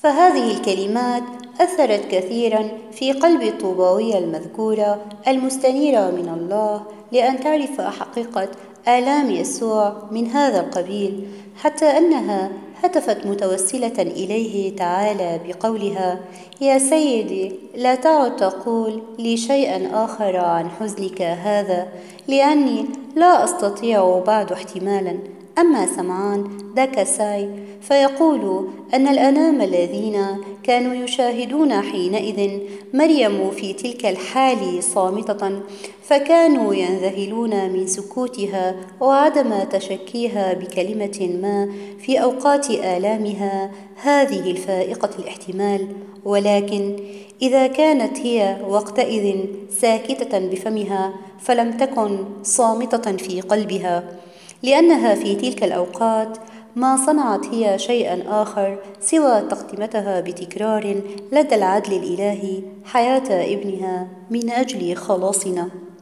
فهذه الكلمات أثرت كثيرا في قلب الطوباوية المذكورة المستنيرة من الله لأن تعرف حقيقة آلام يسوع من هذا القبيل، حتى أنها هتفت متوسلة إليه تعالى بقولها: يا سيدي، لا تعد تقول لي شيئا آخر عن حزنك هذا، لأني لا أستطيع بعد احتمالا. أما سمعان ذاك ساي فيقول أن الأنام الذين كانوا يشاهدون حينئذ مريم في تلك الحال صامتة، فكانوا ينذهلون من سكوتها وعدم تشكيها بكلمة ما في أوقات آلامها هذه الفائقة الاحتمال. ولكن إذا كانت هي وقتئذ ساكتة بفمها فلم تكن صامتة في قلبها، لأنها في تلك الأوقات ما صنعت هي شيئا آخر سوى تقدمتها بتكرار لدى العدل الإلهي حياة ابنها من أجل خلاصنا.